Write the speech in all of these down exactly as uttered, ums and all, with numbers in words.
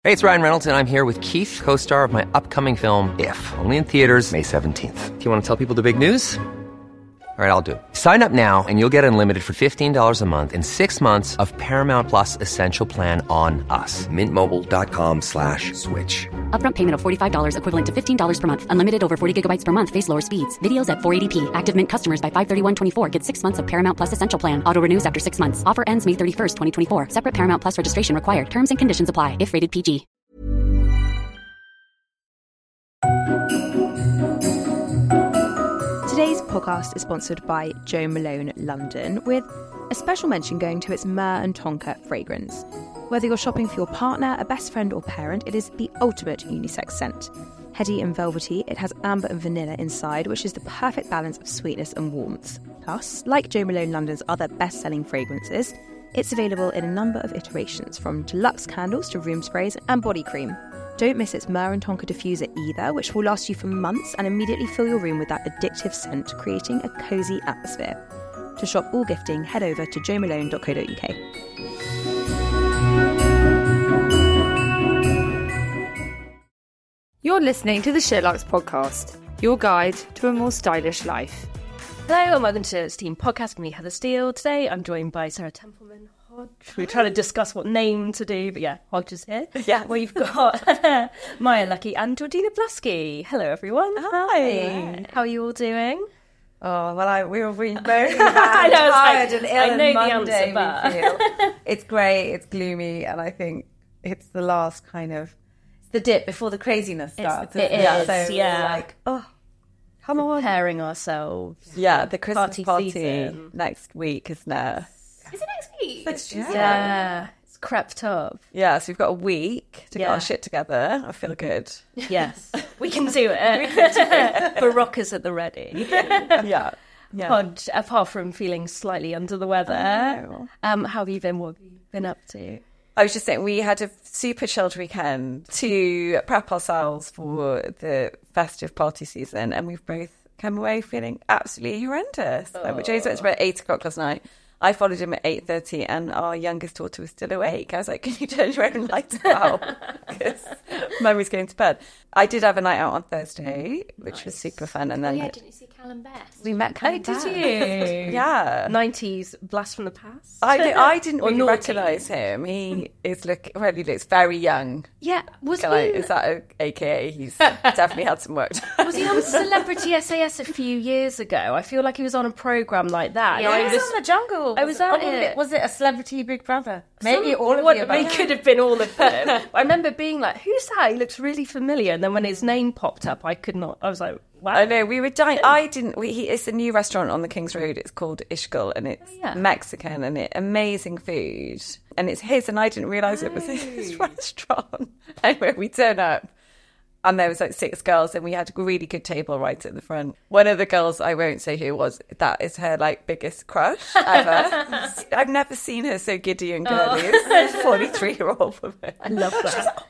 Hey, it's Ryan Reynolds, and I'm here with Keith, co-star of my upcoming film, If, only in theaters May seventeenth. Do you want to tell people the big news? All right, I'll do it. Sign up now and you'll get unlimited for fifteen dollars a month and six months of Paramount Plus Essential Plan on us. Mint Mobile dot com slash switch. Upfront payment of forty-five dollars equivalent to fifteen dollars per month. Unlimited over forty gigabytes per month. Face lower speeds. Videos at four eighty p. Active Mint customers by five thirty-one twenty-four get six months of Paramount Plus Essential Plan. Auto renews after six months. Offer ends May thirty-first, twenty twenty-four. Separate Paramount Plus registration required. Terms and conditions apply if rated P G. Today's podcast is sponsored by Jo Malone London, with a special mention going to its Myrrh and Tonka fragrance. Whether you're shopping for your partner, a best friend or parent, it is the ultimate unisex scent. Heady and velvety, it has amber and vanilla inside, which is the perfect balance of sweetness and warmth. Plus, like Jo Malone London's other best-selling fragrances, it's available in a number of iterations, from deluxe candles to room sprays and body cream. Don't miss its Myrrh and Tonka diffuser either, which will last you for months and immediately fill your room with that addictive scent, creating a cosy atmosphere. To shop all gifting, head over to jo malone dot co dot uk. You're listening to the Sherlock's podcast, your guide to a more stylish life. Hello and welcome to Sherlock's Team Podcast with me, Heather Steele. Today I'm joined by Sarah Templeman Hodge. We're trying to discuss what name to do, but yeah, Hodge is here. Yeah. We've got Maya Lucky and Georgina Blasky. Hello everyone. Hi. How are you all doing? Oh, well, I, we were really moaning about I know, it's tired like, and ill I know and the Monday answer, but... we feel. It's grey, it's gloomy, and I think it's the last kind of... It's the dip before the craziness starts. It isn't is, So yeah. we're like, oh, come on. Preparing ourselves. Yeah, the Christmas Party party, season. next week is now. Is it next week? It's yeah. Tuesday. yeah. It's crept up. Yeah, so we've got a week to Yeah. get our shit together. I feel good. Yes. We can do it. We can do it. Baroccas at the ready. Yeah. Yeah. Hodge, apart from feeling slightly under the weather, Oh. um, how have you been? What have you been up to? I was just saying, we had a super chilled weekend to prep ourselves for the festive party season, and we've both come away feeling absolutely horrendous. Oh. Like, James went to bed at eight o'clock last night. I followed him at eight thirty, and our youngest daughter was still awake. I was like, can you turn your own lights out? Because Mummy's going to bed. I did have a night out on Thursday, which Nice. was super fun. And then yeah, didn't you see Callum Best? we met Oh, Callum did Best. you? Yeah. nineties blast from the past? I, di- I didn't Or really naughty? recognise him. He is look well, he looks very young. Yeah. Was Can I, he, is that a, A K A? He's definitely had some work done. was he on Celebrity S A S a few years ago? I feel like he was on a programme like that. Yeah, I he was, was on the jungle. I was at oh, it. Was it a Celebrity Big Brother? Maybe Some- all of what, the They above. could have been all of them. I remember being like, who's that? He looks really familiar. And then when his name popped up, I could not. I was like, wow. I know, we were dying. I didn't. We, he, it's a new restaurant on the King's Road. It's called Ishgal, and it's Oh, yeah. Mexican, and it amazing food. And it's his, and I didn't realise it was his restaurant. Anyway, we turn up, and there was like six girls, and we had a really good table right at the front. One of the girls, I won't say who it was, that is her like biggest crush ever. I've never seen her so giddy and girly. It's a forty-three-year-old woman. I love that. She's like,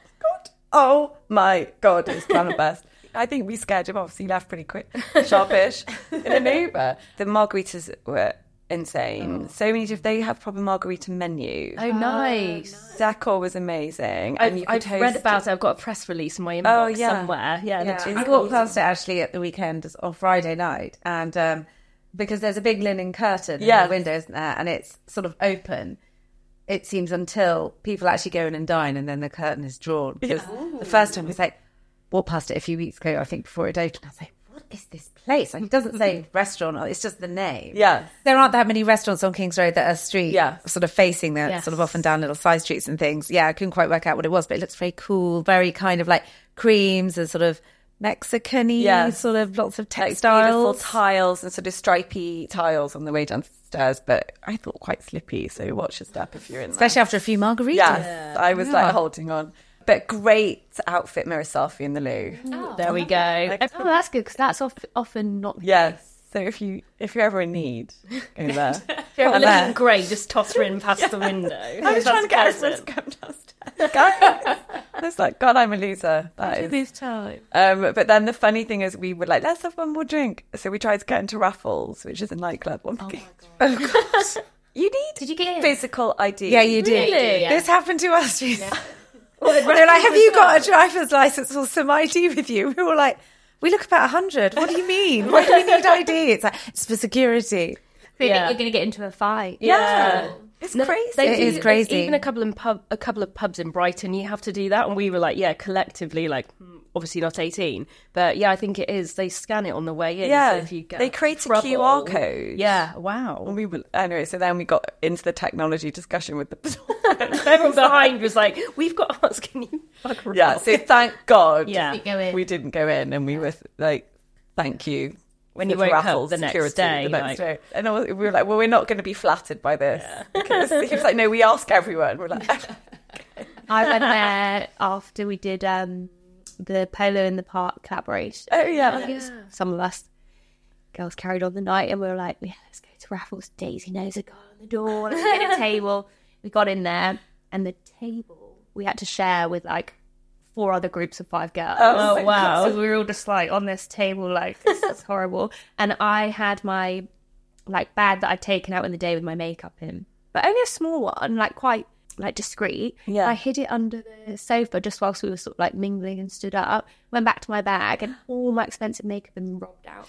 oh my god, it's Callum Best. I think we scared him off, so he left pretty quick, sharpish, in an Uber. The margaritas were insane. Oh. So many, they have proper margarita menus. Oh, nice. Decor was amazing. I've, you could I've host read about it. I've got a press release in my inbox Oh, yeah. somewhere. Yeah, it looks Yeah. really I walked cool. past it actually at the weekend on Friday night, and um, because there's a big linen curtain Yes. in the window, isn't there? And it's sort of open. It seems until people actually go in and dine, and then the curtain is drawn. Because the first time I was like, walked past it a few weeks ago, I think before it opened. I was like, what is this place? Like, it doesn't say restaurant, it's just the name. Yeah. There aren't that many restaurants on King's Road that are street, Yeah. sort of facing the Yes. sort of up and down little side streets and things. Yeah, I couldn't quite work out what it was, but it looks very cool, very kind of like creams and sort of Mexican-y, Yes. sort of lots of Like beautiful textiles. tiles and sort of stripy tiles on the way downstairs, but I thought quite slippy, so watch your step if you're in there. Especially after a few margaritas. Yes, I was Yeah. like holding on. But great outfit mirror selfie in the loo. There we go. Oh, that's good because that's off, often not. Yes. So if you if you're ever in need, go there. If you're Well, looking there. great, just totter in past the window. I was trying to get everyone to come downstairs. Guys, I was like, God, I'm a loser. That is. This time. Um, but then the funny thing is, we were like, let's have one more drink. So we tried to get into Raffles, which is a nightclub on the King's Road. Oh, God. You need Did you get in? physical I D. Yeah, you did. Really? Yeah. This happened to us. They were like, have you got a driver's license or some I D with you? We were like, we look about one hundred. What do you mean? Why do we need I D? It's like, it's for security. They Yeah. think you're going to get into a fight. Yeah. It's No, crazy. they It do- is crazy. Even a couple of pub, a couple of pubs in Brighton, you have to do that, and we were like, yeah, collectively, like, hmm, obviously not eighteen, but yeah, I think it is. They scan it on the way in. Yeah, so if you get they create a trouble- Q R code. Yeah, wow. And we were, anyway, so then we got into the technology discussion with the Everyone behind was like, "We've got to ask, can you fuck around?" Yeah, so thank God Yeah. Didn't go in. we didn't go in, and we were like, thank you. When you for woke up Raffles the next security day, the next like- day. And I was- we were like, well, we're not going to be flattered by this. Because he was like, no, we ask everyone. We're like, I went there after we did um, the Polo in the Park collaboration. oh yeah. Some of us girls carried on the night and we were like, yeah, let's go to Raffles. Daisy knows a guy on the door. Let's get a table. We got in there and the table we had to share with like four other groups of five girls. Oh, wow. So we were all just like on this table, like, this is horrible. And I had my like bag that I'd taken out in the day with my makeup in, but only a small one, like quite like discreet. Yeah. I hid it under the sofa just whilst we were sort of like mingling and stood up. Went back to my bag and all my expensive makeup had been robbed out.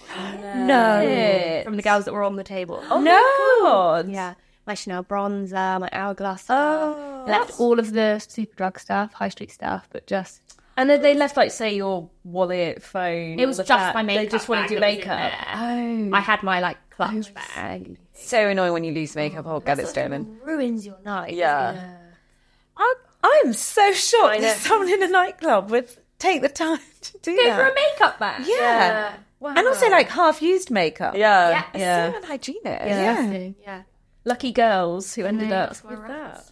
No. From the girls that were on the table. Oh no! God. Yeah. My Chanel bronzer, my Hourglass stuff. Oh, left all of the Superdrug stuff, high street stuff, but just... And then they left, like, say, your wallet, phone. It was all of just that. my makeup They just wanted bag your that was in makeup. there. Oh. I had my, like, clutch bag. So annoying when you lose makeup or get it stolen. Ruins your night. Yeah. I, I'm so shocked I know. that someone in a nightclub would take the time to do Go that. for a makeup bag. yeah. Wow. And also like half-used makeup. Yeah. Yeah. It's Yeah. so unhygienic. Yeah. Yeah. Lucky girls who ended up with that.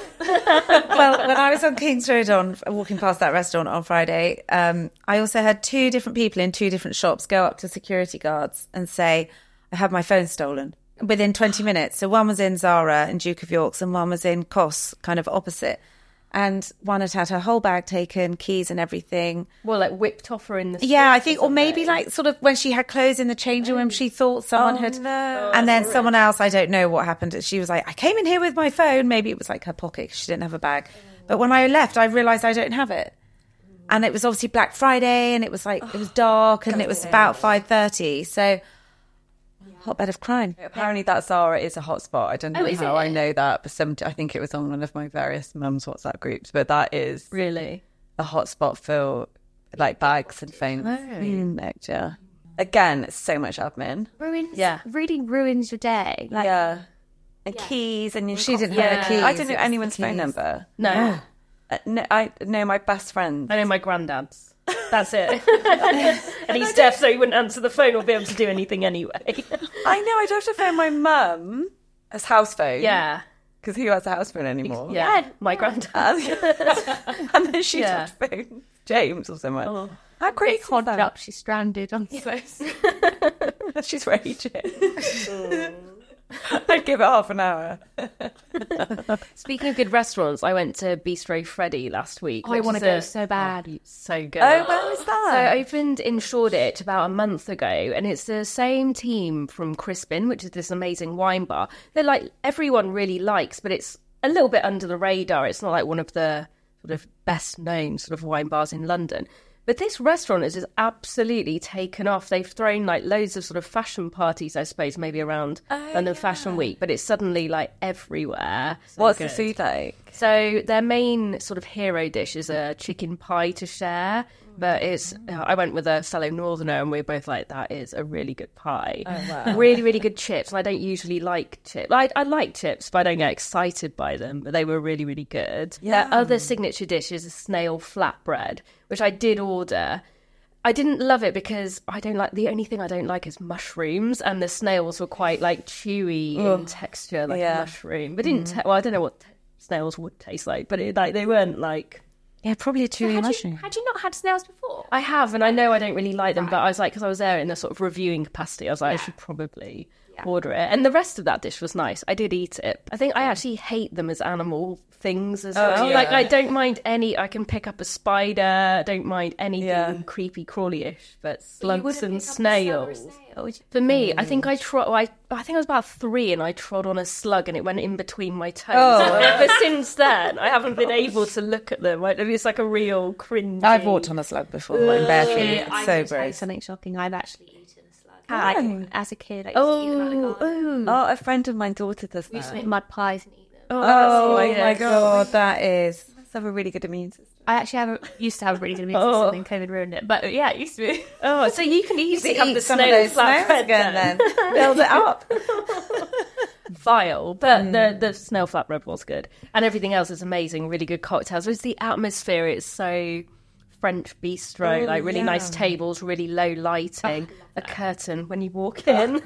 Well, when I was on Kings Road on walking past that restaurant on Friday, um, I also had two different people in two different shops go up to security guards and say, I had my phone stolen within twenty minutes. So one was in Zara in Duke of York's and one was in Cos, kind of opposite. And one had had her whole bag taken, keys and everything. Well, like whipped off her in the Yeah, I streets think, or or maybe something. like sort of when she had clothes in the changing room, she thought someone Oh, had. no. And then someone else, I don't know what happened. She was like, I came in here with my phone. Maybe it was like her pocket 'cause she didn't have a bag. But when I left, I realised I don't have it. And it was obviously Black Friday and it was like, it was dark and it was about five thirty. So, hotbed of crime. Apparently that Zara is a hotspot. I don't know Oh, is how it? I know that, but some, I think it was on one of my various mum's WhatsApp groups. But that is Really? a hotspot for like bags and phones. Mm, yeah. Again, it's so much admin. Ruins, Yeah. really ruins your day. Like, yeah. And keys and your She didn't Yeah. have the keys. I don't know it was anyone's the phone keys. number. No. Uh, no, I know my best friend. I know my granddad's. That's it. And he's deaf, so he wouldn't answer the phone or be able to do anything anyway. I know. I'd have to phone my mum as house phone. Yeah. Because who has a house phone anymore? Yeah. My granddad. And then she'd Yeah. have to phone James or someone. Oh. How crazy is that? up, she's stranded on space. She's raging. I'd give it half an hour. Speaking of good restaurants, I went to Bistro Freddy last week. Oh, I which want to is go a- so bad. So good. Oh, where was So that? it opened in Shoreditch about a month ago, and it's the same team from Crispin, which is this amazing wine bar. They're like everyone really likes, but it's a little bit under the radar. It's not like one of the sort of best known sort of wine bars in London. But this restaurant is just absolutely taken off. They've thrown like loads of sort of fashion parties, I suppose, maybe around London Fashion Week, but it's suddenly like everywhere. So What's the good. food like? So their main sort of hero dish is a chicken pie to share, but it's I went with a fellow northerner and we are both like, that is a really good pie. Oh, wow. Really, really good chips. And I don't usually like chips. I, I like chips, but I don't get excited by them. But they were really, really good. Their other signature dish is a snail flatbread, which I did order. I didn't love it because I don't like, the only thing I don't like is mushrooms, and the snails were quite like chewy in texture, like Yeah. a mushroom. But didn't, ta- well, I don't know what t- snails would taste like, but it, like they weren't like. Yeah, probably a chewy Had mushroom. you, had you not had snails before? I have, and I know I don't really like them, but I was like, because I was there in a sort of reviewing capacity, I was like, I should probably order it. And the rest of that dish was nice. I did eat it. I think I actually hate them as animal things as well. yeah. Like, I don't mind any, I can pick up a spider, I don't mind anything Yeah. creepy crawly-ish, but slugs wouldn't and pick up a slug or a snails. snail, would you? For me, I think I trod. I, I think I was about three, and I trod on a slug, and it went in between my toes. Oh. And ever since then, I haven't been able to look at them. Like, it's like a real cringe. I've walked on a slug before in bare feet. I It's so just had gross. something shocking. I've actually eaten a slug. Like, as a kid, I used Oh, to eat them out of the garden. Oh, a friend of mine daughter does We used to that. make mud pies and eat them. Oh my yeah. god, that is. Must have a really good immune system. I actually have a, used to have a really good immune Oh. system, and COVID ruined it. But yeah, it used to be. Oh, so you can easily have Eat the some of snail those snails flatbread again then. then. Build it up. Vile, but the the snail flatbread was good, and everything else is amazing. Really good cocktails. It was the atmosphere. It's so French bistro, like really nice tables, really low lighting, a curtain when you walk in.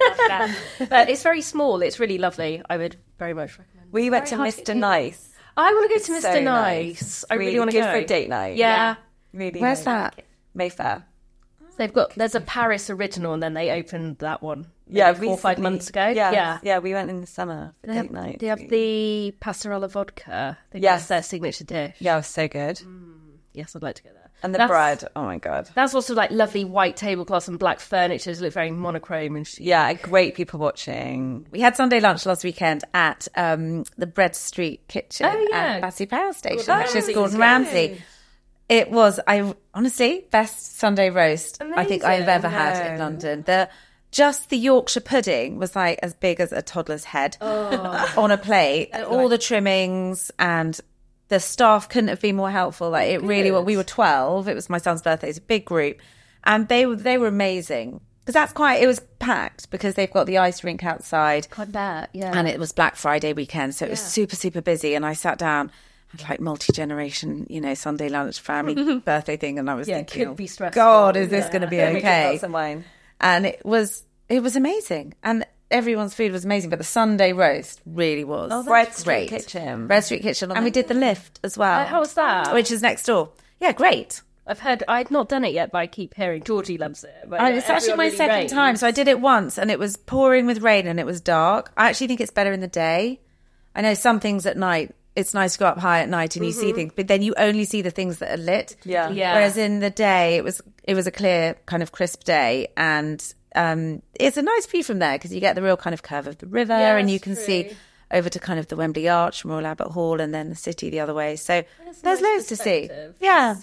But it's very small. It's really lovely. I would very much recommend. We went to Mister Nice. I want to go to Mister So Nice. I really, Really want to good go for a date night. Yeah. Really. Where's nice. that? Mayfair. So they've got there's a Paris original, and then they opened that one. Yeah, maybe four or five recently. months ago. Yeah, yeah. yeah. We went in the summer for They have, date night. they have the Pastorella vodka. I think Yes. that's their signature dish. Yeah, it was so good. Yes, I'd like to go there. And the That's- bread. Oh my god. That's also like lovely white tablecloths and black furniture. It look very monochrome and shit. Yeah, great people watching. We had Sunday lunch last weekend at um, the Bread Street Kitchen Oh, yeah. at Battersea Power Station, Gordon which is Ramsay's Gordon good. Ramsay. It was, I honestly, best Sunday roast I think I've ever had in London. The just the Yorkshire pudding was like as big as a toddler's head on a plate. All the trimmings and the staff couldn't have been more helpful. Like it really was. We were twelve. It was my son's birthday. It's a big group, and they were they were amazing because that's quite. It was packed because they've got the ice rink outside. I bet, yeah. And it was Black Friday weekend, so it was super, super busy. And I sat down, like multi-generation, you know, Sunday lunch, family birthday thing, and I was Yeah, it thinking, could be stressful. God, is this going to be We drank okay? lots of wine. And it was, it was amazing, and everyone's food was amazing. But the Sunday roast really was Oh, Bread Street great. Kitchen. Bread Street Kitchen, and we did the lift as well. Uh, how was that? Which is next door. Yeah, great. I've heard I'd not done it yet, but I keep hearing Georgie loves it. But I, yeah, it's actually everyone my really second raves. time, so I did it once, and it was pouring with rain, and it was dark. I actually think it's better in the day. I know some things at night. It's nice to go up high at night and you see things, but then you only see the things that are lit. Yeah. Yeah. Whereas in the day, it was it was a clear, kind of crisp day, and um, it's a nice view from there because you get the real kind of curve of the river, Yeah, and you that's can true. see over to kind of the Wembley Arch from Royal Albert Hall, and then the city the other way. So That's a there's nice loads to see. perspective. Yeah,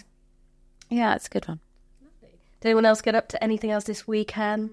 yeah, it's a good one. Did anyone else get up to anything else this weekend?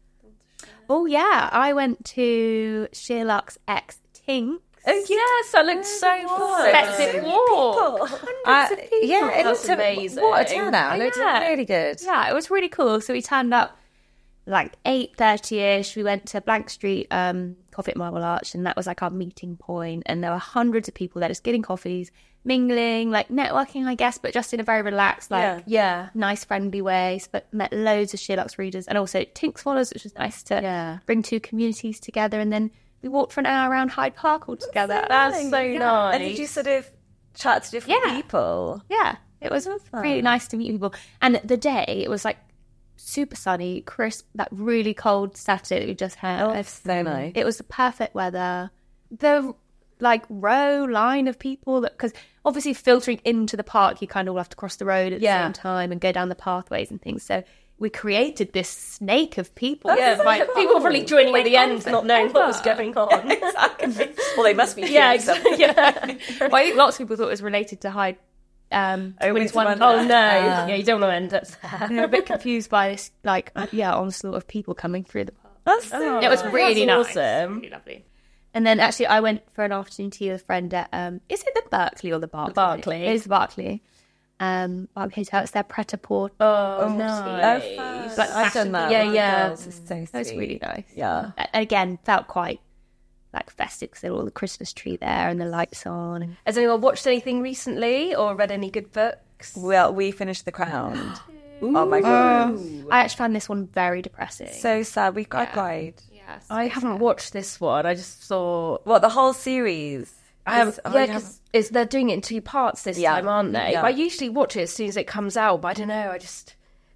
Oh, yeah. I went to Sherlock's X Tinks. Oh yes, that looked so fun. Festive walk. Uh, yeah, it That's looked a- amazing. What a turnout! It looked Yeah. really good. Yeah, it was really cool. So we turned up like eight thirty-ish. We went to Blank Street, um, Coffee at Marble Arch, and that was like our meeting point. And there were hundreds of people there just getting coffees, mingling, like networking, I guess, but just in a very relaxed, like Yeah. nice, friendly way. But met loads of Sherlock's readers and also Tinks followers, which was nice to Yeah. bring two communities together. And then we walked for an hour around Hyde Park all together. That's so nice. And did you sort of chat to different Yeah. people? Yeah, it was really nice to meet people. And the day, it was like super sunny, crisp, that really cold Saturday that we just had. Oh, so nice. It was the perfect weather. The like row line of people that, because obviously filtering into the park, you kind of all have to cross the road at the Yeah. same time and go down the pathways and things. So we created this snake of people. Yeah, like, people were probably joining at the end, not knowing what was going on. Exactly. Well, they must be. Yeah, doing something. exactly. Yeah. Well, I think lots of people thought it was related to Hyde. Um, Oh, Winter Winter Wonderland. Oh no! yeah, you don't want to end up there. They were a bit confused by this, like, yeah, onslaught of people coming through the park. That's so It was really That's nice. awesome. Really lovely. And then actually, I went for an afternoon tea with a friend at, um, is it the Berkeley or the Barclay? Berkeley. It is the Barclay. Um, Barclay Hotel. It's their pret-a-porter. Oh, Oh, nice. fun. Like I've done that. Yeah, with yeah. girls. It's so sweet. It was really nice. Yeah. And again, felt quite like festive because there were all the Christmas tree there and the lights on. And Has anyone watched anything recently or read any good books? Well, we finished The Crown. Oh my god. I actually found this one very depressing. So sad. We I cried. yes. I haven't watched this one. I just saw. What, the whole series? I have, Is- oh, yeah, you because it's they're doing it in two parts this Yeah. time, aren't they? Yeah. But I usually watch it as soon as it comes out, but I don't know. I just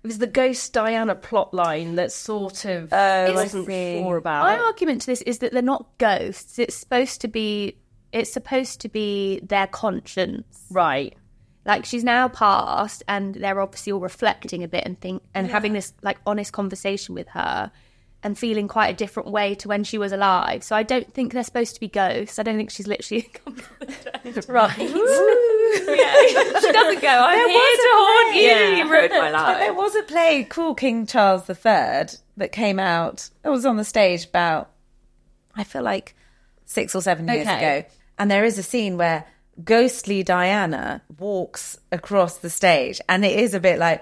was the Ghost Diana plotline that sort of Oh, I I wasn't see. sure about. My argument to this is that they're not ghosts. It's supposed to be. It's supposed to be their conscience. Right. Like, she's now passed, and they're obviously all reflecting a bit and think and having this like honest conversation with her, and feeling quite a different way to when she was alive. So I don't think they're supposed to be ghosts. I don't think she's literally come from the dead. Right. Yeah. She doesn't go, I'm There here was to a haunt play. you. Yeah. You ruined my But life. there was a play called King Charles the Third that came out. It was on the stage about, I feel like, six or seven years Okay. ago. And there is a scene where ghostly Diana walks across the stage, and it is a bit like,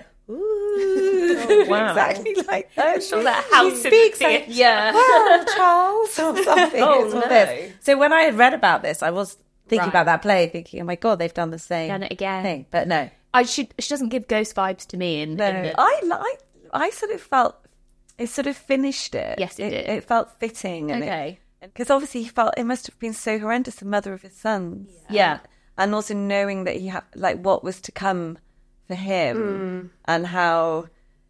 ooh, wow. exactly like that. Sure that house She speaks in the like, Yeah. well, Charles, or something. Oh, It's all no. this. So when I had read about this, I was thinking Right. about that play, thinking, oh my God, they've done the same Done it again. thing. But no. I should. She doesn't give ghost vibes to me. In, No. in the, I like. I sort of felt it sort of finished it. Yes, it did. It felt fitting. And Okay. Because obviously he felt it must have been so horrendous, the mother of his sons. Yeah. And also knowing that he had like what was to come for him and how,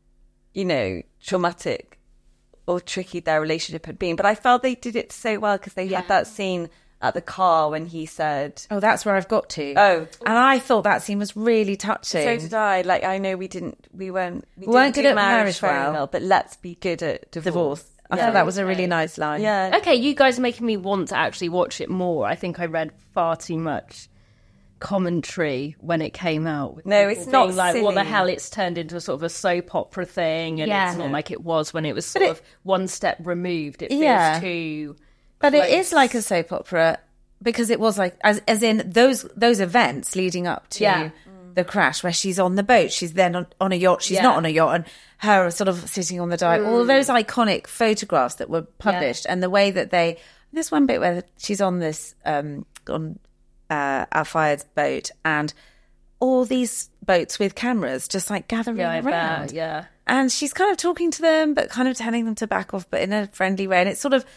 you know, traumatic or tricky their relationship had been. But I felt they did it so well because they had that scene at the car when he said, Oh, that's where I've got to. Oh. And I thought that scene was really touching. so did I. Like, I know we didn't, we weren't, we, We weren't didn't good do at marriage very well. but let's be good at divorce. Divorce. I Yeah. thought that was a really nice line. Yeah. Okay, you guys are making me want to actually watch it more. I think I read far too much commentary when it came out. With No, people it's not being like, what the silly. hell, it's turned into a sort of a soap opera thing, and Yeah. it's not like it was when it was sort it- of one step removed. It feels Yeah. too... But it close. is like a soap opera because it was like, as, as in those those events leading up to Yeah. the crash where she's on the boat, she's then on, on a yacht, she's Yeah. not on a yacht, and her sort of sitting on the dive. All of those iconic photographs that were published, and the way that they... There's one bit where she's on this, um, on uh, Al-Fayed's boat, and all these boats with cameras just like gathering Yeah, I around. bet, yeah. And she's kind of talking to them, but kind of telling them to back off, but in a friendly way. And it's sort of,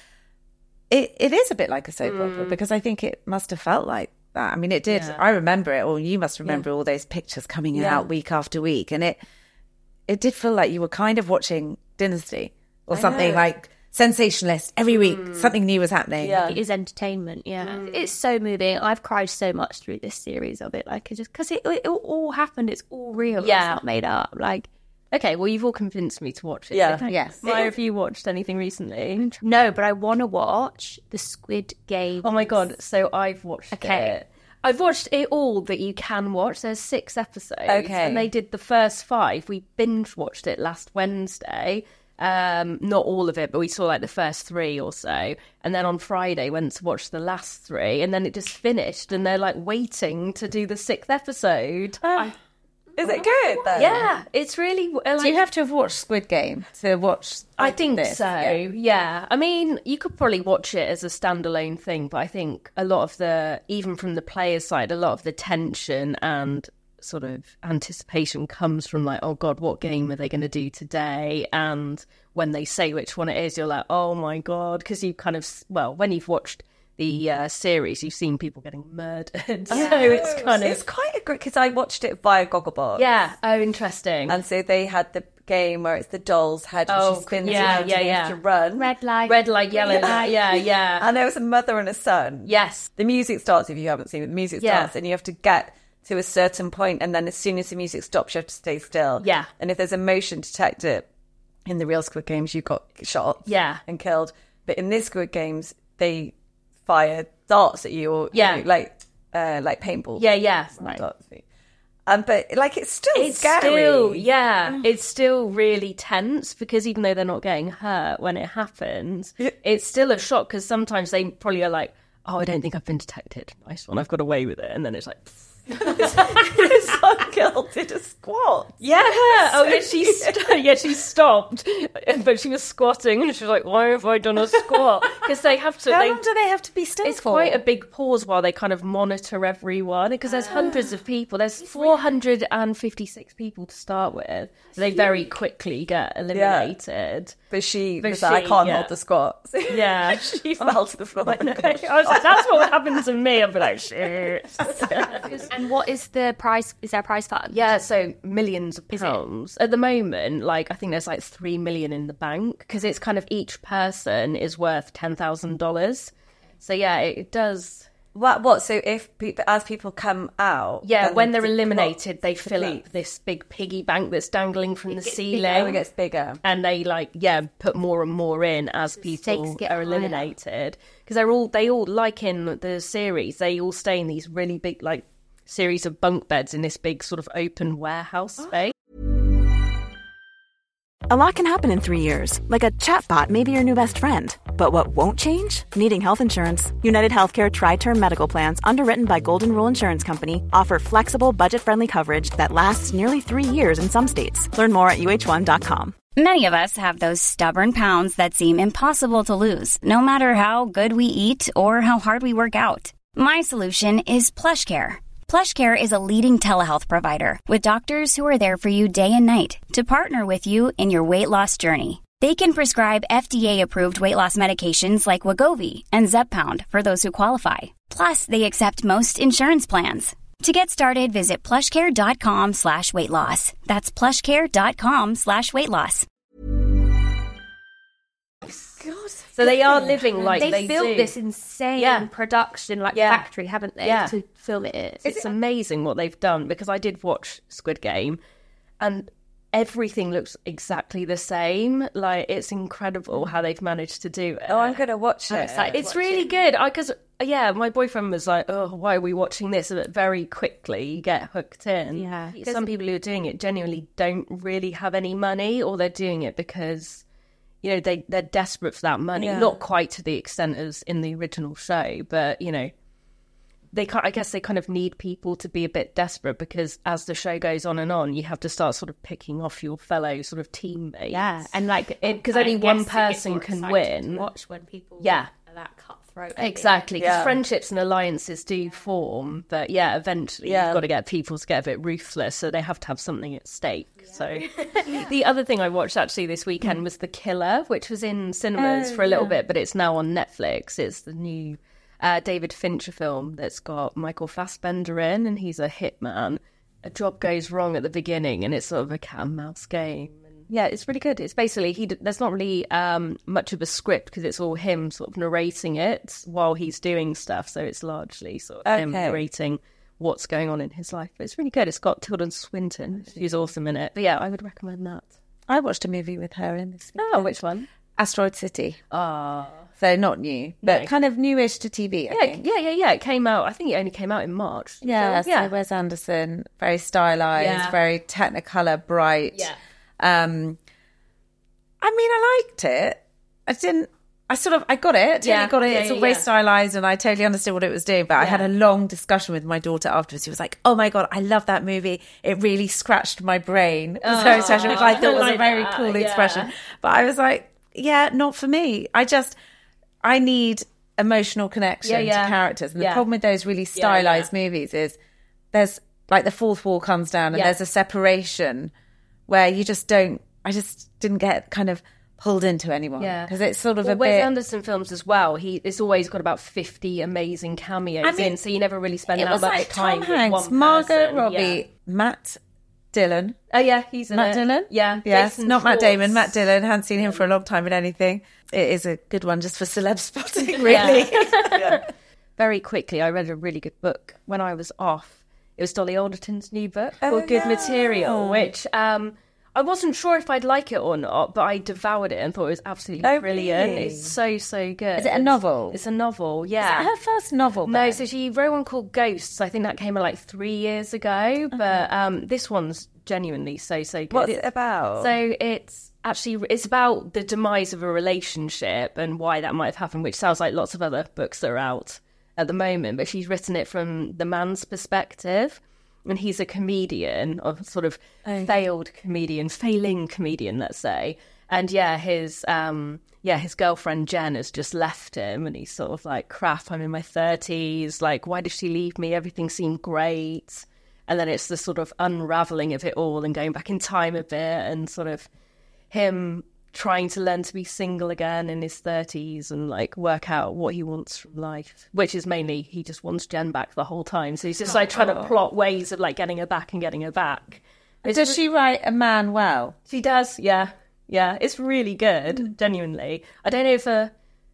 it, it is a bit like a soap opera because I think it must have felt like that. I mean, it did. Yeah. I remember it, or you must remember all those pictures coming Yeah. out week after week. And it, it did feel like you were kind of watching Dynasty or something like sensationalist. Every week, something new was happening. Yeah. It is entertainment, yeah. It's so moving. I've cried so much through this series of it, like, it just because it, it all- all happened. It's all real. Yeah. It's not made up. Like, Okay, well, you've all convinced me to watch it. Yeah. so thanks. Yes. Maya, have you watched anything recently? no, but I want to watch the Squid Game. Oh my god, so I've watched Okay. it. I've watched it all that you can watch. There's six episodes. Okay. And they did the first five. We binge watched it last Wednesday. Um, not all of it, but we saw like the first three or so. And then on Friday went to watch the last three, and then it just finished, and they're like waiting to do the sixth episode. Is it good then? Yeah, it's really uh, like Do you have to have watched Squid Game to watch I think this? so, Yeah. yeah. I mean, you could probably watch it as a standalone thing, but I think a lot of the, even from the player's side, a lot of the tension and sort of anticipation comes from like, oh God, what game are they going to do today? And when they say which one it is, you're like, oh my God, because you kind of, well, when you've watched the uh, series, you've seen people getting murdered. So it's kind of, It's quite a great because I watched it via Gogglebox. yeah, oh, interesting. And so they had the game where it's the doll's head and Oh, she spins yeah, around yeah, and you yeah. have to run. Red light. Red light, yellow light, yeah, yeah. And there was a mother and a son. Yes. The music starts, if you haven't seen it, the music Yeah. starts and you have to get to a certain point and then as soon as the music stops, you have to stay still. Yeah. And if there's a motion detector, in the real Squid Games, you got shot Yeah. and killed. But in this Squid Games, they fire darts at you or, Yeah. you know, like, uh, like paintball. Yeah, yeah. Not darts. Um, but like it's still It's scary. still, yeah, it's still really tense because even though they're not getting hurt when it happens, it's still a shock because sometimes they probably are like, oh, I don't think I've been detected. Nice one, I've got away with it. And then it's like, His son girl did a squat. yeah, oh yeah, she st- yeah she stopped, but she was squatting and she was like, why have I done a squat? Because they have to. How they, long do they have to be still It's for? quite a big pause while they kind of monitor everyone because there's hundreds of people. There's four hundred fifty-six people to start with. So they very quickly get eliminated. But she But was like, I she- can't yeah. hold the squat. Yeah. she fell to the floor. I know. I was like, that's what happened to me. I'd be like, shit. And what is the price? Is Is there a prize fund? Yeah, so millions of pounds. At the moment, like, I think there's like three million in the bank, because it's kind of each person is worth ten thousand dollars. So yeah, it, it does. What? What? So if people, as people come out, Yeah, then when they're the eliminated, they fill depletes. up this big piggy bank that's dangling from the plot- ceiling. it gets bigger. And they like yeah put more and more in as people stakes get are higher. eliminated, because they're all they all like in the series they all stay in these really big like series of bunk beds in this big sort of open warehouse space. A lot can happen in three years, like a chatbot may be your new best friend. But what won't change? Needing health insurance. United Healthcare Tri-Term Medical Plans, underwritten by Golden Rule Insurance Company, offer flexible, budget-friendly coverage that lasts nearly three years in some states. Learn more at U H one dot com. Many of us have those stubborn pounds that seem impossible to lose, no matter how good we eat or how hard we work out. My solution is PlushCare. PlushCare is a leading telehealth provider with doctors who are there for you day and night to partner with you in your weight loss journey. They can prescribe F D A-approved weight loss medications like Wegovy and Zepbound for those who qualify. Plus, they accept most insurance plans. To get started, visit plushcare.com slash weight loss. That's plushcare.com slash weight loss. So they are living like They've they built do. this insane Yeah. production like Yeah. factory, haven't they? Yeah. To film it in. It's amazing what they've done, because I did watch Squid Game and everything looks exactly the same. Like, it's incredible how they've managed to do it. Oh, I'm gonna watch it. It's really good. I because yeah, my boyfriend was like, "Oh, why are we watching this?" But very quickly you get hooked in. Yeah. Some people who are doing it genuinely don't really have any money, or they're doing it because you know they they're desperate for that money. Yeah. Not quite to the extent as in the original show, but you know. They can't, I guess they kind of need people to be a bit desperate, because as the show goes on and on, you have to start sort of picking off your fellow sort of teammates. Yeah, and like because I only guess one it gets person more can exciting to win. watch when people Yeah. are that cutthroat. don't they? Exactly, because Yeah. friendships and alliances do form, but yeah, eventually Yeah. you've got to get people to get a bit ruthless, so they have to have something at stake. So the other thing I watched actually this weekend was The Killer, which was in cinemas Oh, for a little yeah. bit, but it's now on Netflix. It's the new uh, David Fincher film that's got Michael Fassbender in, and he's a hitman. A job goes wrong at the beginning, and it's sort of a cat and mouse game. And yeah, it's really good. It's basically he. d- There's not really um, much of a script, because it's all him sort of narrating it while he's doing stuff. So it's largely sort of him Okay. narrating what's going on in his life. But it's really good. It's got Tilda Swinton. She's awesome in it. But yeah, I would recommend that. I watched a movie with her in this. Oh, which one? Asteroid City. Ah, So not new, but No. kind of newish to T V. I yeah, think. yeah, yeah, yeah. It came out. I think it only came out in March. Yeah, So, yeah. so Wes Anderson, very stylized, Yeah. very Technicolor, bright. Yeah. Um, I mean, I liked it. I didn't. I sort of, I got it. Totally Yeah. got it. Yeah, it's yeah, all very yeah. stylized, and I totally understood what it was doing. But I had Yeah. a long discussion with my daughter afterwards. She was like, "Oh my god, I love that movie. It really scratched my brain." It was very special, which I thought was a like very that, cool yeah. expression. But I was like, "Yeah, not for me. I just, I need emotional connection Yeah, yeah. to characters." And the Yeah. problem with those really Yeah, stylized yeah. movies is there's like the fourth wall comes down, and Yeah. there's a separation where you just don't. I just didn't get kind of pulled into anyone. Yeah, because it's sort of well, a Wes bit. Anderson films as well. He it's always got about fifty amazing cameos I mean, in, so you never really spend It that was much like time Tom with Hanks, one Margot person. Robbie, Yeah. Matt Dillon. Oh yeah, he's in Matt it. Dillon? Yeah, Yes, Jason not Matt Schwartz. Damon, Matt Dillon. Hadn't seen him for a long time in anything. It is a good one just for celeb spotting, really. Very quickly, I read a really good book when I was off. It was Dolly Alderton's new book Oh, called Good yeah. Material, which um, I wasn't sure if I'd like it or not, but I devoured it and thought it was absolutely Oh, brilliant. really? It's so, so good. Is it a novel? It's a novel, Is yeah. that her first novel? No, then? so she wrote one called Ghosts. I think that came out like three years ago. But um, this one's genuinely so so good. What's It's- it about? So it's actually it's about the demise of a relationship and why that might have happened, which sounds like lots of other books that are out at the moment. But she's written it from the man's perspective. And he's a comedian, or sort of failed comedian, failing comedian, let's say. And yeah, his um, yeah, his girlfriend Jen has just left him, and he's sort of like, "Crap, I'm in my thirties. Like, why did she leave me? Everything seemed great." And then it's the sort of unraveling of it all, and going back in time a bit, and sort of him trying to learn to be single again in his thirties and like work out what he wants from life, which is mainly he just wants Jen back the whole time. So he's just like trying to plot ways of like getting her back and getting her back. It's Does she write a man well? She does, yeah. Yeah, it's really good, genuinely. I don't know if a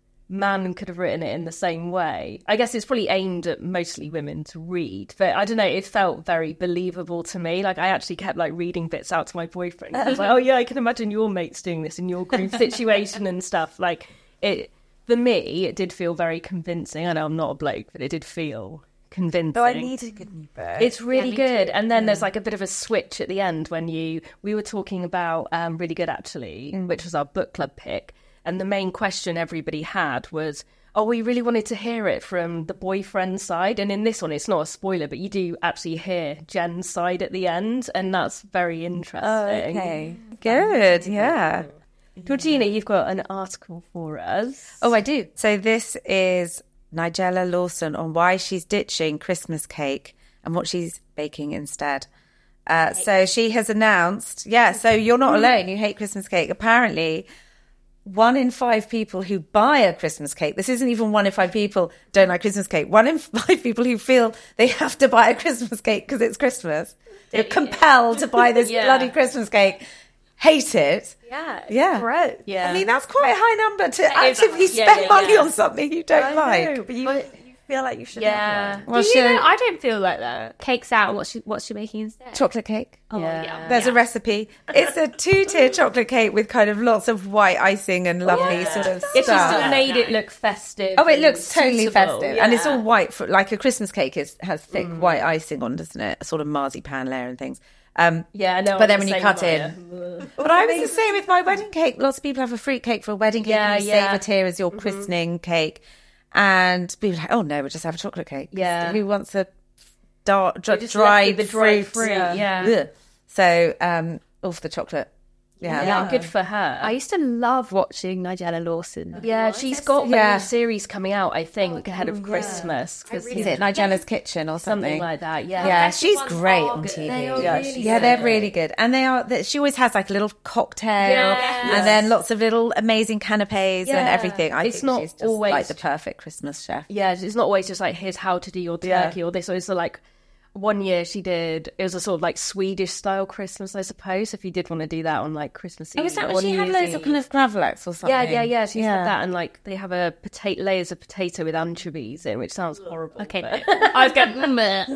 man could have written it in the same way. I guess it's probably aimed at mostly women to read, but I don't know, it felt very believable to me. Like, I actually kept, like, reading bits out to my boyfriend. I was like, oh, yeah, I can imagine your mates doing this in your group situation and stuff. Like, it, for me, it did feel very convincing. I know I'm not a bloke, but it did feel convincing. Oh, I need a good new book. It's really Yeah, good. too. And then yeah. there's like a bit of a switch at the end when you, we were talking about um, Really Good Actually, mm. which was our book club pick. And the main question everybody had was, oh, we really wanted to hear it from the boyfriend side. And in this one, it's not a spoiler, but you do actually hear Jen's side at the end. And that's very interesting. Oh, okay. Good, yeah. Georgina, you've got an article for us. Oh, I do. So this is Nigella Lawson on why she's ditching Christmas cake and what she's baking instead. Uh, so she has announced, yeah, so you're not alone. You hate Christmas cake. Apparently, one in five people who buy a Christmas cake, this isn't even one in five people don't like Christmas cake. One in five people who feel they have to buy a Christmas cake because it's Christmas. They're compelled to buy this yeah. bloody Christmas cake. Hate it. Yeah. Yeah. Gross. Yeah. I mean, that's quite a high number to It actively is. Yeah, spend yeah, money yeah. on something you don't I like. know, but you, you feel like you should Yeah. have Well, Do you she- know, I don't feel like that. Cake's out. What's she, what's she making instead? Chocolate cake. Oh, Yeah. yeah. There's a recipe. It's a two-tier chocolate cake with kind of lots of white icing and lovely Yeah. sort of It's just stuff. it made it look festive. Oh, it and looks totally suitable. festive, Yeah. and it's all white. For, like a Christmas cake is has thick white icing on, doesn't it? A sort of marzipan layer and things. Um, Yeah, no. but then I'm when the you same cut way, in, yeah. but I was the same with my wedding cake. Lots of people have a fruit cake for a wedding cake. Yeah, and you yeah. save it here as your christening cake, and people are like, oh no, we'll just have a chocolate cake. Yeah. Who wants a dark, dry, just dry left with the dried fruit? fruit, yeah. Ugh. So, um, all for the chocolate. Yeah. Yeah, good for her. I used to love watching Nigella Lawson. yeah, she's got Yeah. a new series coming out, I think, ahead of Christmas. 'cause Is it Nigella's Kitchen or something? something like that? Yeah. Yeah, she's great on T V. They are yeah, really yeah, good. they're really good, and they are. they- She always has like a little cocktail, Yes. and then lots of little amazing canapes Yeah. and everything. I It's think not she's just always- like the perfect Christmas chef. Yeah, it's not always just like, here's how to do your turkey or this. Or it's like, one year she did, it was a sort of like Swedish style Christmas, I suppose, if you did want to do that on like Christmas Eve. Oh, is that or what she New had Year's loads of Eve. kind of gravlax or something? Yeah, yeah, yeah. She's Yeah. had that, and like they have a potato layers of potato with anchovies in, which sounds horrible. Okay, but- I was going, mm,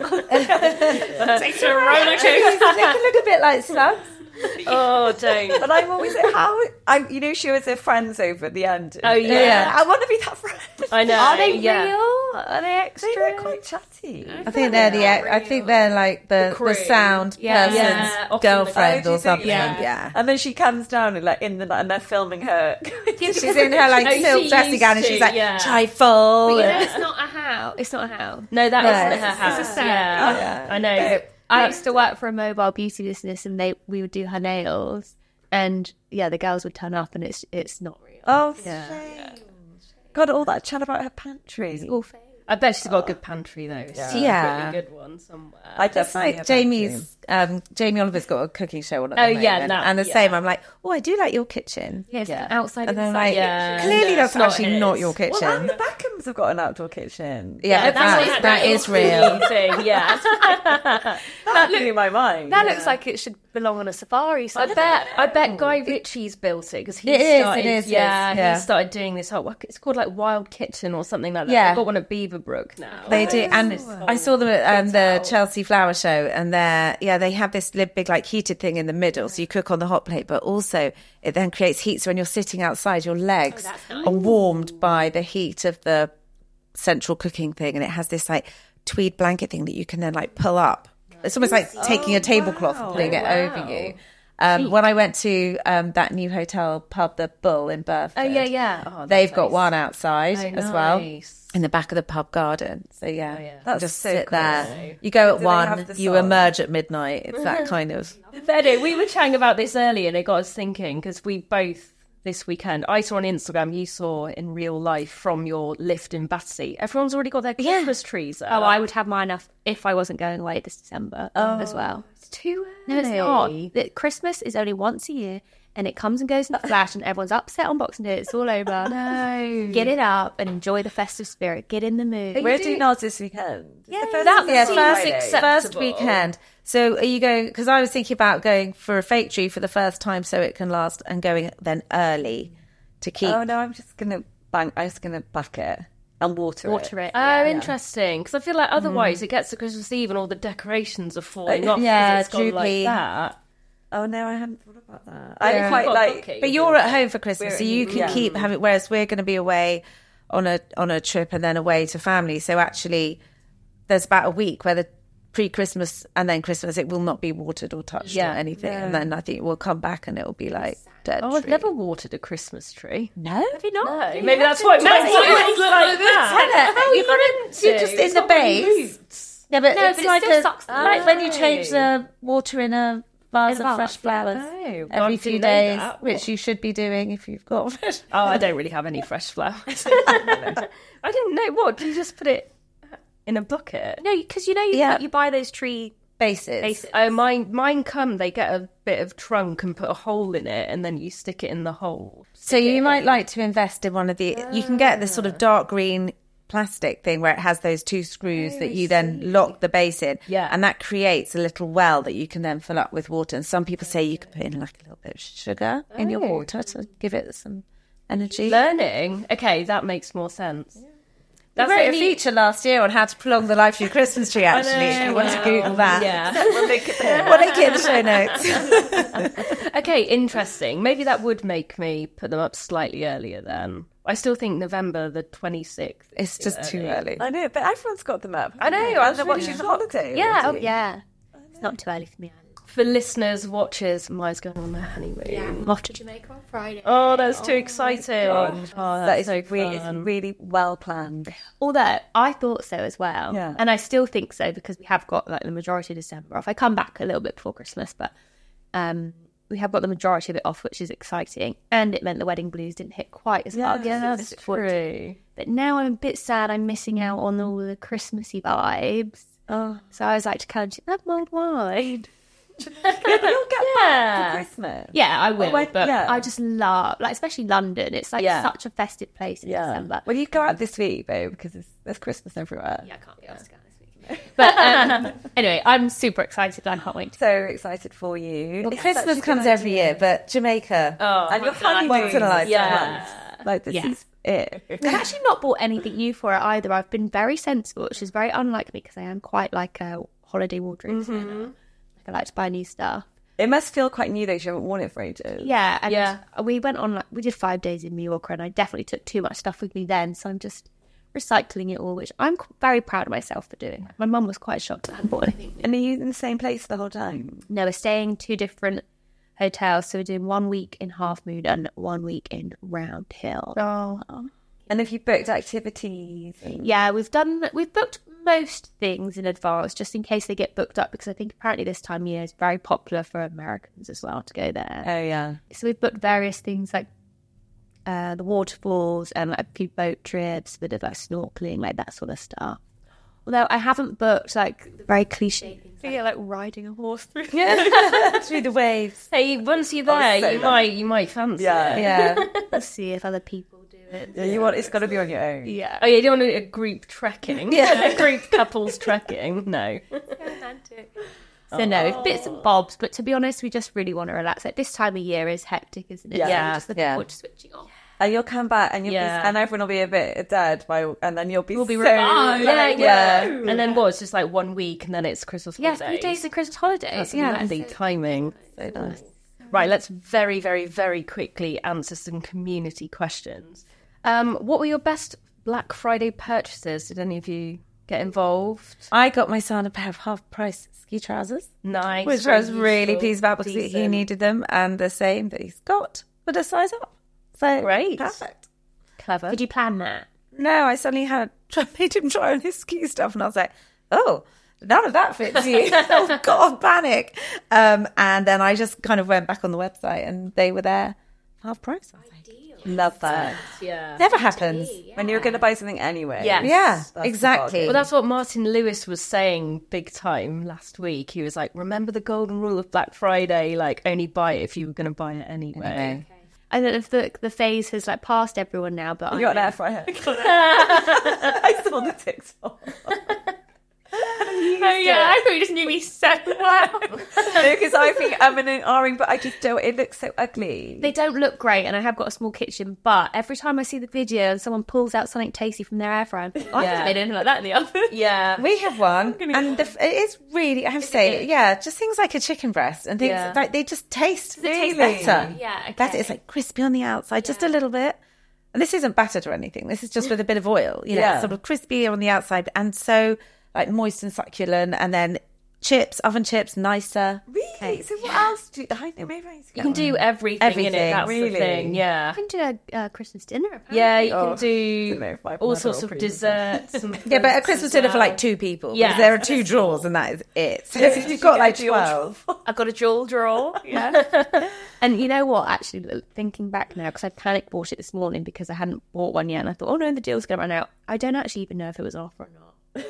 potato roller They can look a bit like slugs. Oh, don't. But I'm always like, how I, you know, she was her friends over at the end. Oh, yeah. I want to be that friend. I know. are they yeah. real? Are they extra? They were quite chatty. I think they're the. I think they're like the, the, crew. sound Yeah. person's Yeah, often the- girlfriend Oh, do or you think? something. Yeah. Yeah. And then she comes down and like in the night, and they're filming her. She's in her like Oh, silk she dressing used gown, and to, she's like yeah. trifle. But you know, and- it's not a how. It's not a how. No, that No, isn't it's her a house. set. Yeah. I know. I used to work for a mobile beauty business, and they we would do her nails, and yeah, the girls would turn up, and it's it's not real. Oh, shame. God, all that chat about her pantry. All fake. I bet she's got a good pantry though. Yeah. So Yeah. a really good one somewhere. I It's definitely like have Jamie's, um, Jamie Oliver's got a cooking show on at the Oh, moment. yeah, no, and the yeah. same. I'm like, oh, I do like your kitchen. Yeah, it's Yeah. outside. And then I'm inside. like, Yeah, clearly no, that's it's not actually his. not your kitchen. Well, and the Beckhams have got an outdoor kitchen. yeah, Yeah, that's that's, what that it is real. Thing, yeah. That blew my mind. That looks like it should belong on a safari. I somewhere. bet. I bet Guy Ritchie's built it because he It is, started. it is, yeah, yes, yeah. he started doing this whole. It's called like Wild Kitchen or something like that. Yeah. They've got one at Beaverbrook now. They do, and I saw them at um, the Chelsea Flower Show, and they're yeah, they have this li- big like heated thing in the middle, so you cook on the hot plate, but also it then creates heat. So when you're sitting outside, your legs are warmed by the heat of the central cooking thing, and it has this like tweed blanket thing that you can then like pull up. It's almost like taking a tablecloth and putting it over you. Um, when I went to um, that new hotel pub, the Bull in Burford, Oh yeah, yeah. Oh, that's they've got nice. one outside Oh, as well nice. in the back of the pub garden. So yeah, Oh, yeah. you That's just so sit cool. there. You go at they one, have the you song? emerge at midnight. It's that kind of. Fede, we were chatting about this earlier, and it got us thinking because we both this weekend. I saw on Instagram, you saw in real life from your lift in Battersea. Everyone's already got their Christmas trees up. Oh, I would have mine up if I wasn't going away this December as well. It's too No, it's early. not. The- Christmas is only once a year, and it comes and goes in a flash, and everyone's upset on Boxing Day. It's all over. No. Get it up and enjoy the festive spirit. Get in the mood. We're doing ours this weekend. Yeah, That's yeah, first, Friday. first weekend. So are you going, because I was thinking about going for a fake tree for the first time so it can last, and going then early to keep. Oh, no, I'm just going to bang, I'm just going to bucket and water, Water it. Oh, interesting. Because I feel like otherwise it gets to Christmas Eve and all the decorations are falling Uh, off. 'cause yeah, it's gone like Jubilee. that. Oh, no, I hadn't thought about that. Yeah. I quite Got like... bucket. But you're at home for Christmas, We're- so you can yeah. keep having, whereas we're going to be away on a on a trip and then away to family. So actually, there's about a week where the pre-Christmas and then Christmas, it will not be watered or touched Yeah. or anything. And then I think we'll come back and it'll be like dead Oh, I've tree. never watered a Christmas tree. No? Have you not? No, maybe that's why mine's always like that. How you got it? You're just in the base. Yeah, but No, it's but it like still a, sucks the like when you Oh. change the water in a vase In a of fresh vase, flowers Oh, every God, few didn't know days, that. which you should be doing if you've got fresh. Oh, I don't really have any fresh flowers. I didn't know. What? Do you just put it in a bucket? No, because you know you, Yeah. you buy those tree Bases. bases. Oh, mine, mine come. They get a bit of trunk and put a hole in it, and then you stick it in the hole. So you might like to invest in one of the. You can get this sort of dark green plastic thing where it has those two screws that you then lock the base in. Yeah. And that creates a little well that you can then fill up with water. And some people say you can put in like a little bit of sugar in your water to give it some energy. Learning. Okay, that makes more sense. We That's wrote the a only- feature last year on how to prolong the life of your Christmas tree, actually, if you want to Google that. Yeah. We'll link it there. We'll link it in the show notes. Okay, interesting. Maybe that would make me put them up slightly earlier then. I still think November the twenty-sixth. It's just too early. I know, but everyone's got them up. I know, And I'm they're really watching the holiday. Yeah, oh, already. yeah. It's not too early for me. For listeners, watchers, Maya's going on their honeymoon. I'm off to Jamaica on Friday. Oh, that's too exciting. Oh, That that's is so really, it's fun. really well planned. Although I thought so as well, Yeah. and I still think so because we have got like the majority of December off. I come back a little bit before Christmas, but um, we have got the majority of it off, which is exciting. And it meant the wedding blues didn't hit quite as hard. Yeah, as I that's looked forward to. true. But now I'm a bit sad. I'm missing out on all the Christmassy vibes. Oh, So I was like to kind of have mulled wine. you'll get back for Christmas. Yeah, I will. when- but yeah. I just love, like, especially London. It's like Yeah. such a festive place in December. Well, you go out this week though because there's, there's Christmas everywhere. Yeah, I can't be asked to go this week. But um, anyway, I'm super excited. I can't wait. So excited for you. Well, It's Christmas such a comes good every idea. year, but Jamaica. Oh, And your honeymoon Once in a lifetime. Yeah. Like this Yeah. is it. I've actually not bought anything new for it either. I've been very sensible, which is very unlike me because I am quite like a holiday wardrobe. Mm-hmm. Like I like to buy new stuff. It must feel quite new though. 'Cause you haven't worn it for ages. Yeah, and Yeah. we went on like we did five days in Mallorca, and I definitely took too much stuff with me then. So I'm just recycling it all, which I'm qu- very proud of myself for doing. My mum was quite shocked that I hadn't bought anything. And are you in the same place the whole time? No, we're staying in two different hotels, so we're doing one week in Half Moon and one week in Round Hill. Oh. And have you booked activities? And... Yeah, we've done we've booked most things in advance just in case they get booked up because I think apparently this time of year is very popular for Americans as well to go there. Oh yeah. So we've booked various things like uh, the waterfalls and like a few boat trips, a bit of like snorkeling, like that sort of stuff. Although I haven't booked like the very cliche things. Like, yeah, like riding a horse through. Through the waves. Hey, once you're there, so you might you might fancy Yeah. it. Yeah. Let's see if other people do it. Yeah, you want it's got to be on your own. Yeah. Oh, yeah, you don't want a group trekking. Yeah, a group couples trekking. No. So no, bits and bobs, but to be honest, we just really want to relax. Like this time of year is hectic, isn't it? Yeah. So we're just looking Yeah. forward to switching off. And you'll come back and you'll Yeah. be, and everyone will be a bit dead by, and then you'll be We'll be so revived. Yeah, like, yeah. And then what? It's just like one week, and then it's Christmas Yeah, holidays. three days of Christmas holidays. That's yeah, lovely timing. So nice. Right, let's very, very, very quickly answer some community questions. Um, what were your best Black Friday purchases? Did any of you get involved? I got my son a pair of half-price ski trousers, Nice. which I was very really useful, pleased about because he decent. needed them, and the same that he's got, but a size up. So Great. perfect. Clever. Did you plan that? No, I suddenly had made him try on his ski stuff, and I was like, oh, none of that fits you. Oh God, panic. Um, and then I just kind of went back on the website, and they were there half price. I was like, Love that. Yeah. Never happens. When you're going to buy something anyway. Yes. Yeah, That's exactly. Well, that's what Martin Lewis was saying big time last week. He was like, remember the golden rule of Black Friday, like only buy it if you were going to buy it anyway. Anyway. I don't know if the the phase has like passed everyone now, but You got an I'm air fryer. I saw the TikTok. oh yeah, I thought you just knew me so well. Because I think I'm an R-ing, but I just don't. It looks so ugly. They don't look great, and I have got a small kitchen, but every time I see the video and someone pulls out something tasty from their air fryer, I'm like, I haven't made anything like that in the oven. Yeah. We have one, and the, it is really, I have to say, yeah, just things like a chicken breast and things Yeah. like they just taste, taste better. better? Yeah, okay. That's it. It's like crispy on the outside, just a little bit. And this isn't battered or anything. This is just with a bit of oil, you know, Yeah. sort of crispy on the outside, and so like moist and succulent. And then chips, oven chips, nicer. Really? So what else do I know? Maybe I need to You get can one. do everything, in Everything, it. That's really. the thing. Yeah. I can do a uh, Christmas dinner. Apparently. Yeah, you Oh, can do don't know if my all mother sorts will of approve of desserts. And Yeah, but a fruits Christmas as dinner for well. like two people. Yeah. Because there are two drawers, and that is it. So Yeah, if did you've you got get like a dual twelve. I've got a jewel drawer. Yeah. And you know what? Actually, thinking back now, because I panic bought it this morning because I hadn't bought one yet, and I thought, oh no, the deal's going to run out. I don't actually even know if it was off or not.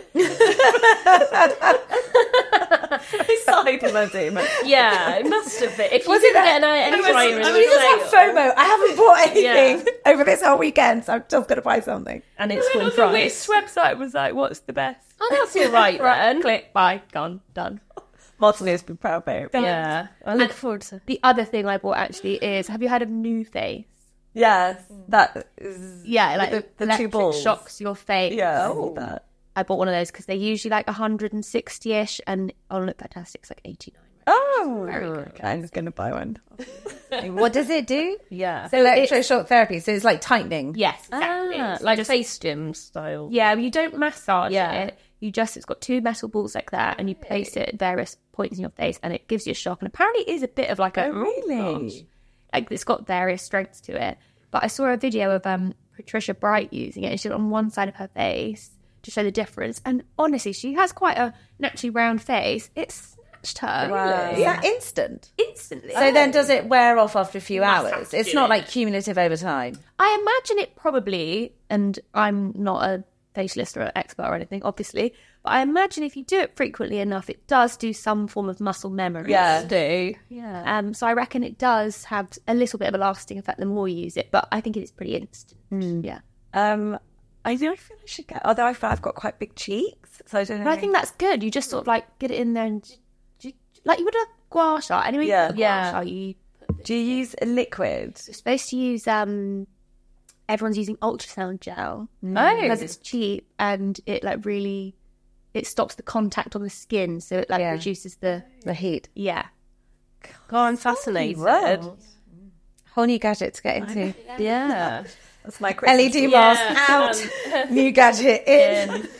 Side bloody. Yeah, it must have been. If you Was it didn't that- get an I was- fryer I in mean, just the have sale, FOMO. I haven't bought anything Yeah. over this whole weekend, so I'm just going to buy something. and it's full price. website was like, what's the best? Oh, that's all right then. Click, buy, gone, done. Martin has been proud, babe. Yeah, I look forward to. The other thing I bought actually is, have you heard of New Face? Yes, that is. Yeah, like the, the two electric balls. shocks your face. Yeah, I need that. I bought one of those because they're usually like one hundred sixty-ish, and on Look Fantastic, it's like eighty-nine. Oh, okay. I'm just going to buy one. What does it do? Yeah. So electroshock therapy. So it's like tightening. Yes, exactly. Ah, So like just- face gym style. Yeah, you don't massage Yeah. it. You just, it's got two metal balls like that, and you place it at various points in your face, and it gives you a shock. And apparently, it is a bit of like a Oh, really? gosh. Like it's got various strengths to it. But I saw a video of um Patricia Bright using it, and she got on one side of her face to show the difference. And honestly, she has quite a naturally round face. It snatched her Wow. Is that instant? instantly. So then does it wear off after a few Must have hours? to It's do not it. like cumulative over time. I imagine it probably, and I'm not a facialist or an expert or anything, obviously, but I imagine if you do it frequently enough, it does do some form of muscle memory. Yeah. Do. Yeah. Um, so I reckon it does have a little bit of a lasting effect the more you use it, but I think it is pretty instant. Yeah. Um, I do. I feel I should get. Although I feel I've got quite big cheeks, so I don't know. But I think that's good. You just sort of like get it in there and j- j- like you would a gua sha. Anyway, Yeah. yeah. Gua Yeah. sha, you, Do you use a liquid? you're supposed to use, um, everyone's using ultrasound gel. Oh. Because it's cheap and it like really, it stops the contact on the skin. So it like Yeah. reduces the, The heat. yeah. God, I'm fascinated. Wow. Whole new gadget to get into. Yeah. That's my L E D mask Yeah. out. New gadget in.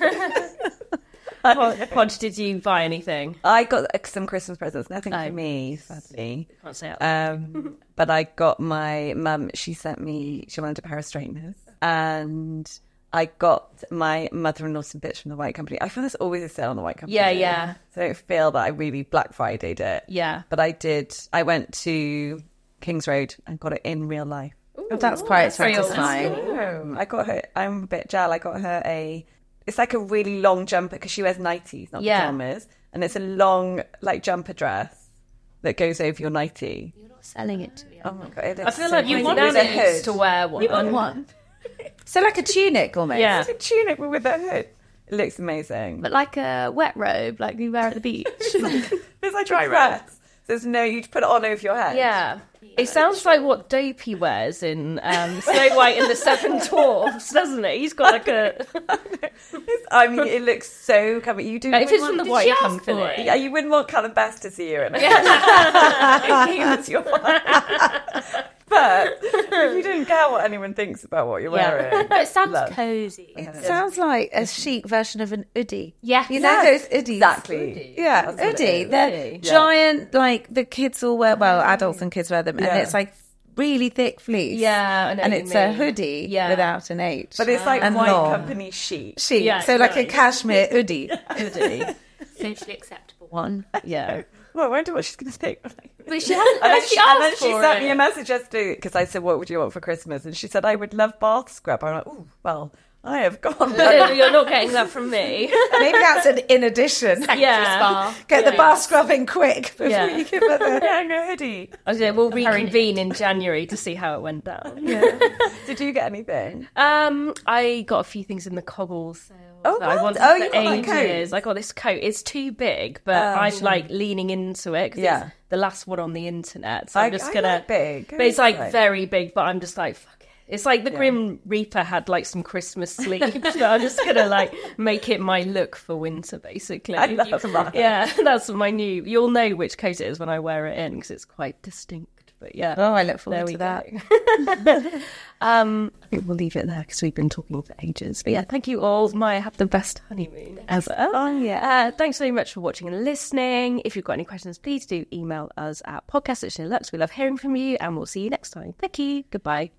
Pod, Pod, did you buy anything? I got uh, some Christmas presents. Nothing Oh. for me, sadly. Can't say it. Um, but I got my mum. She sent me. She wanted a pair of straighteners, and I got my mother-in-law some bits from the White Company. I feel there's always a sale on the White Company. Yeah, yeah. So I don't feel that I really Black Friday'd it. Yeah. But I did. I went to Kings Road and got it in real life. Oh, that's quite very satisfying. Oh, I got her. I'm a bit jal. I got her a. It's like a really long jumper because she wears nighties, not Yeah. pajamas, and it's a long like jumper dress that goes over your nightie. You're not selling it to me. Oh my god! It I looks feel so like you pretty. want With a us hood. to wear one. You want one? So like a tunic almost. Yeah. It's a tunic with a hood. It looks amazing. But like a wet robe, like you wear at the beach. It's like dry dress. There's no. You put it on over your head. Yeah. It sounds like what Dopey wears in um, Snow White and the Seven Dwarfs, doesn't it? He's got like a... I mean, it looks so comfy. You do. If it's from the Did White she ask Company. for it? Yeah, you wouldn't want Callum Best to see you in it. That's your But if you didn't care what anyone thinks about what you're Yeah. wearing, But it sounds love. cozy. It sounds like a chic version of an hoodie. Yeah. You know Yes, those hoodies? exactly. Yeah, That's what it hoodie. is. They're Hoodie. Yeah. giant, like the kids all wear, well, adults and kids wear them, Yeah. and it's like really thick fleece. Yeah, I know And what you it's a mean. hoodie Yeah. without an H. But it's like and White long. Company chic. Chic. Yeah, so like a nice. cashmere hoodie. Hoodie. Socially acceptable one. Yeah. oh, I wonder what she's going to think. But she hasn't. And then She she, and then asked she for sent it. me a message yesterday because I said, what would you want for Christmas? And she said, I would love bath scrub. I'm like, oh, well, I have gone. You're not getting that from me. Maybe that's an in addition. Yeah. Get the bath scrubbing quick before Yeah. you give her the... Yeah, no hoodie. I was gonna- we'll reconvene in January to see how it went down. Did you get anything? Um, I got a few things in the Cobble sale. Oh, that I well wanted done. Oh, for you got that coat? ages. I got this coat. It's too big, but I'm like leaning into it because Yeah. it's the last one on the internet. So I'm I- just I gonna like big. But it's like Right. very big. But I'm just like fuck it. It's like the Grim Reaper had like some Christmas sleeves. So I'm just gonna like make it my look for winter, basically. I love that. Yeah, that's my new. You'll know which coat it is when I wear it in because it's quite distinct. But yeah. Oh, I look forward There to we that. go. um, I think we'll leave it there because we've been talking for ages. But yeah, thank you all. Maya, have the best honeymoon ever. Oh, yeah. Uh, thanks so much for watching and listening. If you've got any questions, please do email us at podcast at Lux. We love hearing from you, and we'll see you next time. Thank you. Goodbye.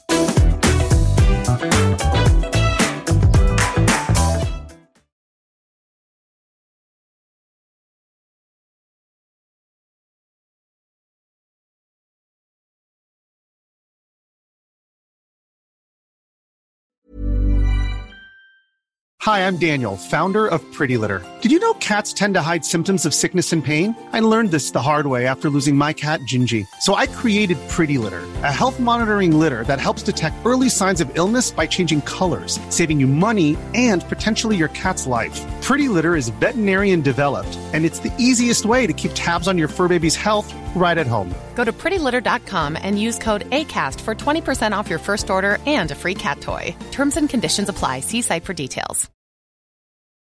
Hi, I'm Daniel, founder of Pretty Litter. Did you know cats tend to hide symptoms of sickness and pain? I learned this the hard way after losing my cat, Gingy. So I created Pretty Litter, a health monitoring litter that helps detect early signs of illness by changing colors, saving you money and potentially your cat's life. Pretty Litter is veterinarian developed, and it's the easiest way to keep tabs on your fur baby's health right at home. Go to pretty litter dot com and use code ACAST for twenty percent off your first order and a free cat toy. Terms and conditions apply. See site for details.